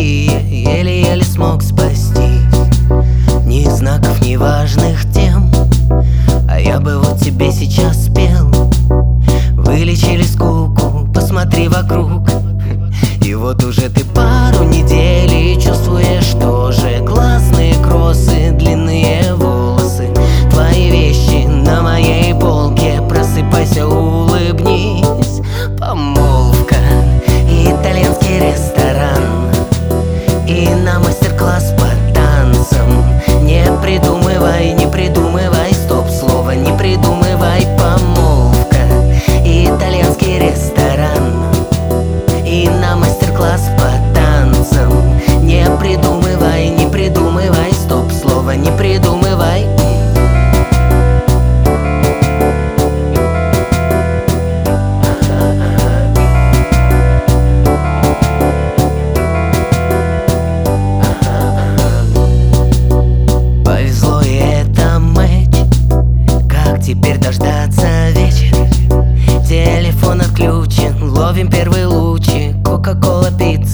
еле-еле смог спастись. Ни знаков, ни важных тем, а я бы вот тебе сейчас спел. Вылечили скуку, посмотри вокруг. И вот уже ты пару недель и чувствуешь тоже. Классные кроссы, длинные волосы, твои вещи на моей полке. Просыпайся, улыбнись. Помолвка, итальянский ресторан и на мастер-класс по танцам. Не придумывай, не придумывай, стоп-слово не придумывай. Помолвка, итальянский ресторан и на мастер-класс по танцам. Не придумывай, не придумывай, стоп-слово не придумывай. Повезло, и это матч. Как теперь дождаться вечера? Телефон отключен, ловим первые лучи. Кока-кола, пицца,